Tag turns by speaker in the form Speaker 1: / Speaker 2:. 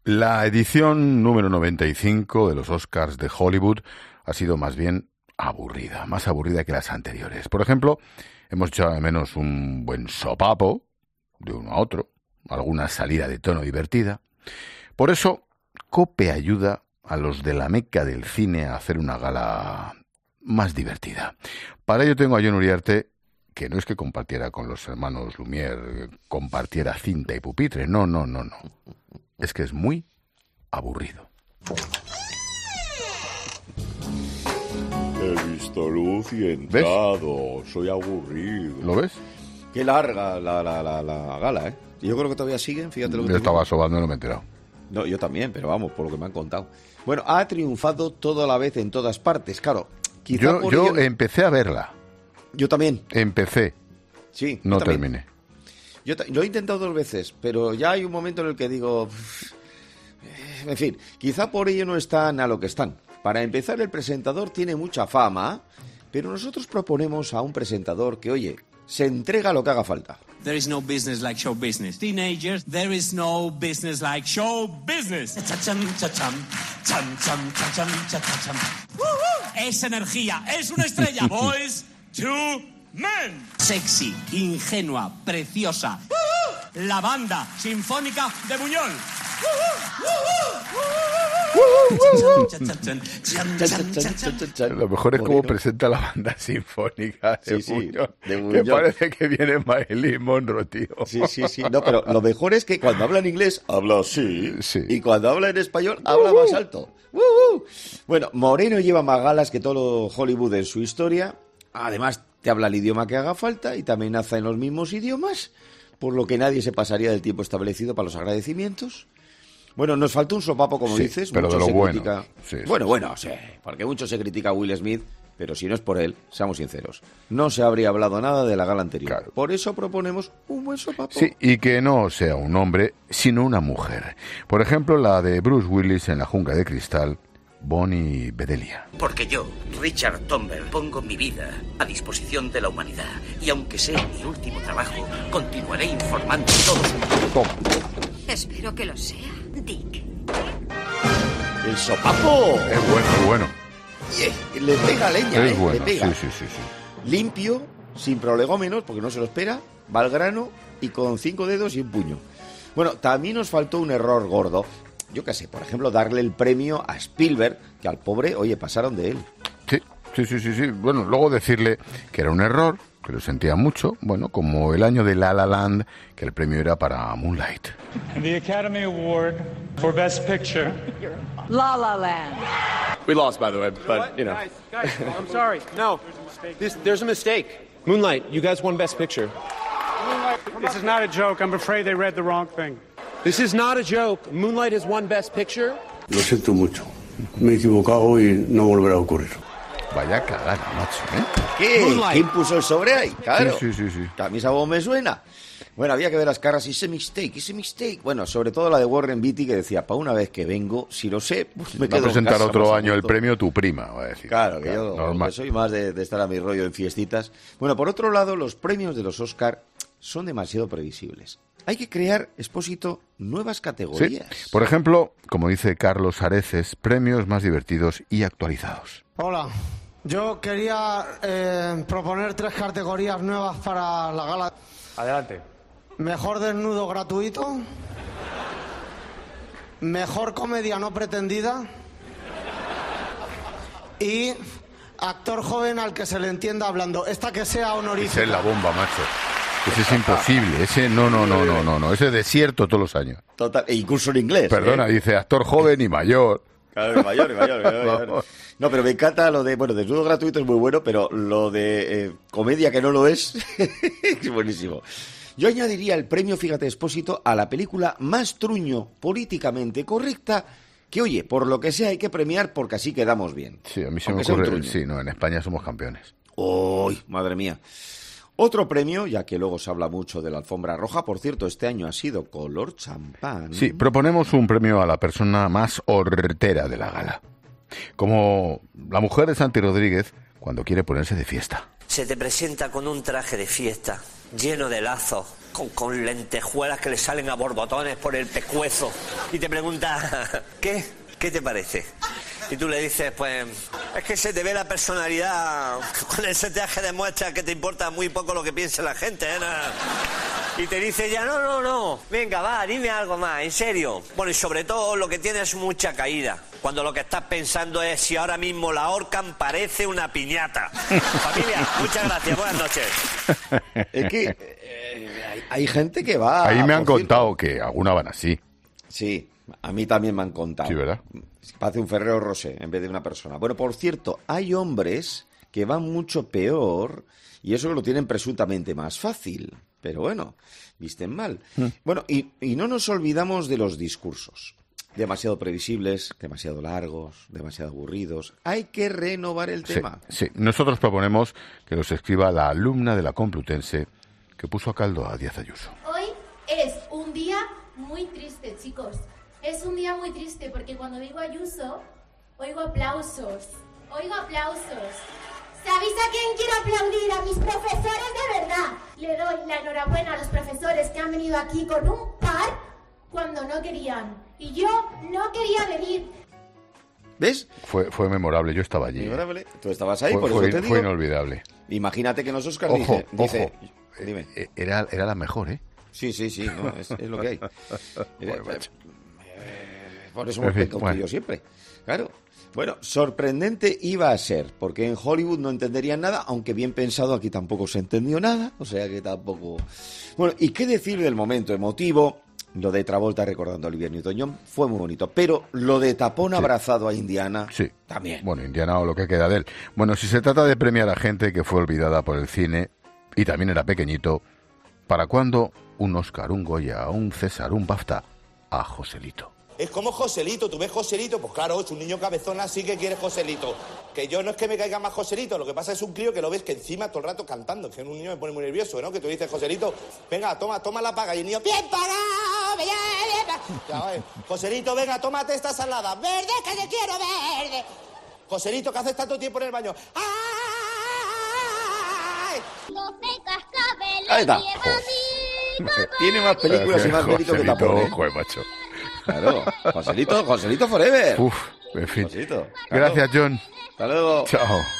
Speaker 1: La edición número 95 de los Oscars de Hollywood ha sido más bien aburrida, más aburrida que las anteriores. Por ejemplo, hemos echado de menos un buen sopapo de uno a otro, alguna salida de tono divertida. Por eso, COPE ayuda a los de la meca del cine a hacer una gala más divertida. Para ello tengo a Jon Uriarte, que no es que compartiera con los hermanos Lumière, compartiera cinta y pupitre, no. Es que es muy aburrido.
Speaker 2: He visto luz y entrado. ¿Ves? Soy aburrido.
Speaker 1: ¿Lo ves?
Speaker 3: Qué larga la gala, ¿eh? Yo creo que todavía siguen, fíjate lo que
Speaker 1: Yo estaba sobando y no me he enterado.
Speaker 3: No, yo también, pero vamos, por lo que me han contado. Bueno, ha triunfado todo a la vez en todas partes, claro. Quizá
Speaker 1: yo empecé a verla.
Speaker 3: Yo también.
Speaker 1: Empecé.
Speaker 3: Sí.
Speaker 1: No terminé.
Speaker 3: Yo lo he intentado 2 veces, pero ya hay un momento en el que digo... En fin, quizá por ello no están a lo que están. Para empezar, el presentador tiene mucha fama, pero nosotros proponemos a un presentador que, oye, se entrega a lo que haga falta.
Speaker 4: There is no business like show business. Teenagers, there is no business like show business. Cha-cham, cha-cham, cham, cham, cha-cham, cha-cham. Es energía, es una estrella. Boys to men. Sexy, ingenua, preciosa. La banda sinfónica de Buñol.
Speaker 1: Lo mejor es cómo presenta la banda sinfónica de Buñol, que parece que viene Marilyn Monroe, tío.
Speaker 3: Sí. No, pero lo mejor es que cuando habla en inglés, habla así.
Speaker 1: Sí.
Speaker 3: Y cuando habla en español, habla más alto. Bueno, Moreno lleva más galas que todo Hollywood en su historia. Además, te habla el idioma que haga falta y también amenaza en los mismos idiomas, por lo que nadie se pasaría del tiempo establecido para los agradecimientos. Bueno, nos faltó un sopapo, como dices.
Speaker 1: Pero
Speaker 3: mucho
Speaker 1: de lo bueno.
Speaker 3: Bueno, sí, porque mucho se critica a Will Smith, pero si no es por él, seamos sinceros, no se habría hablado nada de la gala anterior.
Speaker 1: Claro.
Speaker 3: Por eso proponemos un buen sopapo.
Speaker 1: Sí, y que no sea un hombre, sino una mujer. Por ejemplo, la de Bruce Willis en La jungla de cristal, Bonnie Bedelia.
Speaker 5: Porque yo, Richard Tomber, pongo mi vida a disposición de la humanidad. Y aunque sea mi último trabajo, continuaré informando a todos.
Speaker 1: Toma.
Speaker 6: Espero que lo sea, Dick.
Speaker 3: ¡El sopapo!
Speaker 1: Es bueno.
Speaker 3: Le pega leña,
Speaker 1: es bueno.
Speaker 3: Le pega.
Speaker 1: Sí.
Speaker 3: Limpio, sin prolegómenos, porque no se lo espera, va al grano y con 5 dedos y un puño. Bueno, también nos faltó un error gordo. Yo qué sé, por ejemplo, darle el premio a Spielberg, que al pobre, oye, pasaron de él.
Speaker 1: Sí. Bueno, luego decirle que era un error, que lo sentía mucho, bueno, como el año de La La Land, que el premio era para Moonlight.
Speaker 7: And the Academy Award for Best Picture.
Speaker 6: La La Land.
Speaker 8: We lost, by the way, but, you know.
Speaker 9: Guys, I'm sorry. No, there's a mistake. Moonlight, you guys won Best Picture.
Speaker 7: This is not a joke. I'm afraid they read the wrong thing.
Speaker 9: This is not a joke. Moonlight has won Best Picture.
Speaker 10: Lo siento mucho. Me he equivocado y no volverá a ocurrir.
Speaker 1: Vaya cagada, macho, ¿eh?
Speaker 3: ¿Qué? ¿Quién puso el sobre ahí? Claro.
Speaker 1: Sí.
Speaker 3: Que a mí esa voz me suena. Bueno, había que ver las caras y ese mistake. Bueno, sobre todo la de Warren Beatty, que decía, para una vez que vengo, si lo sé, pues me quedo
Speaker 1: va a presentar
Speaker 3: en casa,
Speaker 1: otro año el premio tu prima, va a decir.
Speaker 3: Claro, que yo soy más de estar a mi rollo en fiestitas. Bueno, por otro lado, los premios de los Oscar son demasiado previsibles. Hay que crear, Expósito, nuevas categorías.
Speaker 1: Sí. Por ejemplo, como dice Carlos Areces, premios más divertidos y actualizados.
Speaker 11: Hola, yo quería proponer 3 categorías nuevas para la gala.
Speaker 8: Adelante.
Speaker 11: Mejor desnudo gratuito, mejor comedia no pretendida y actor joven al que se le entienda hablando. Esta que sea honorífica.
Speaker 1: Esa es la bomba, macho. Ese es imposible, ese no, ese es desierto todos los años.
Speaker 3: Total, e incluso en inglés.
Speaker 1: Perdona, dice actor joven y mayor.
Speaker 3: Claro, mayor. No, pero me encanta lo de, desnudo gratuito es muy bueno, pero lo de comedia que no lo es, es buenísimo. Yo añadiría el premio, fíjate, Expósito, a la película más truño políticamente correcta que, oye, por lo que sea hay que premiar porque así quedamos bien.
Speaker 1: Sí, a mí se me ocurre, sí, no, en España somos campeones.
Speaker 3: ¡Uy, madre mía! Otro premio, ya que luego se habla mucho de la alfombra roja, por cierto, este año ha sido color champán.
Speaker 1: Sí, proponemos un premio a la persona más hortera de la gala. Como la mujer de Santi Rodríguez cuando quiere ponerse de fiesta.
Speaker 5: Se te presenta con un traje de fiesta, lleno de lazos,
Speaker 12: con lentejuelas que le salen a borbotones por el pescuezo y te pregunta, ¿qué te parece? Y tú le dices, pues, es que se te ve la personalidad, con ese traje demuestra que te importa muy poco lo que piense la gente, ¿eh? Y te dice ya, no, venga, va, dime algo más, en serio. Bueno, y sobre todo lo que tienes es mucha caída, cuando lo que estás pensando es si ahora mismo la ahorcan parece una piñata. Familia, muchas gracias, buenas noches.
Speaker 3: Es que hay gente que va...
Speaker 1: Ahí me han contado que alguna van así.
Speaker 3: Sí, a mí también me han contado.
Speaker 1: Sí, ¿verdad?
Speaker 3: Parece un Ferrero Rocher en vez de una persona. Bueno, por cierto, hay hombres que van mucho peor y eso lo tienen presuntamente más fácil. Pero bueno, visten mal. Bueno, y no nos olvidamos de los discursos. Demasiado previsibles, demasiado largos, demasiado aburridos. Hay que renovar el tema.
Speaker 1: Sí, nosotros proponemos que los escriba la alumna de la Complutense que puso a caldo a Díaz Ayuso.
Speaker 13: Hoy es un día muy triste, chicos. Es un día muy triste porque cuando digo Ayuso, oigo aplausos. Oigo aplausos. ¿Sabéis a quién quiero aplaudir? A mis profesores de verdad. Le doy la enhorabuena a los profesores que han venido aquí con un par cuando no querían. Y yo no quería venir.
Speaker 3: ¿Ves?
Speaker 1: Fue memorable, yo estaba allí.
Speaker 3: Memorable. Tú estabas ahí, por eso te digo.
Speaker 1: Fue inolvidable.
Speaker 3: Imagínate que nosotros
Speaker 1: Ojo,
Speaker 3: dice, dime.
Speaker 1: Era la mejor, ¿eh?
Speaker 3: Sí, no, es lo que hay. Por eso
Speaker 1: En
Speaker 3: hemos
Speaker 1: fin,
Speaker 3: pecado yo siempre. Claro. Bueno, sorprendente iba a ser, porque en Hollywood no entenderían nada, aunque bien pensado aquí tampoco se entendió nada, o sea que tampoco... Bueno, ¿y qué decir del momento emotivo? Lo de Travolta recordando a Olivia Newton-John fue muy bonito, pero lo de Tapón abrazado a Indiana también.
Speaker 1: Bueno, Indiana o lo que queda de él. Bueno, si se trata de premiar a gente que fue olvidada por el cine y también era pequeñito, ¿para cuándo un Oscar, un Goya, un César, un BAFTA a Joselito?
Speaker 14: Es como Joselito, tú ves Joselito, pues claro, es un niño cabezón así que quiere Joselito. Que yo no es que me caiga más Joselito, lo que pasa es un crío que lo ves que encima todo el rato cantando, que un niño me pone muy nervioso, ¿no? Que tú dices, Joselito, venga, toma la paga, y el niño, bien pagado, bien pagado. Ya, vale. Joselito, venga, tómate esta salada, verde, que yo quiero verde. Joselito, que haces tanto tiempo en el baño. ¡Ay!
Speaker 3: Ahí está. Tiene más películas y más mérito que Tapón, ¿eh?
Speaker 1: Joder, macho.
Speaker 3: Claro, Joselito forever.
Speaker 1: Uf, en fin.
Speaker 3: Joselito, claro.
Speaker 1: Gracias, John.
Speaker 3: Hasta luego.
Speaker 1: Chao.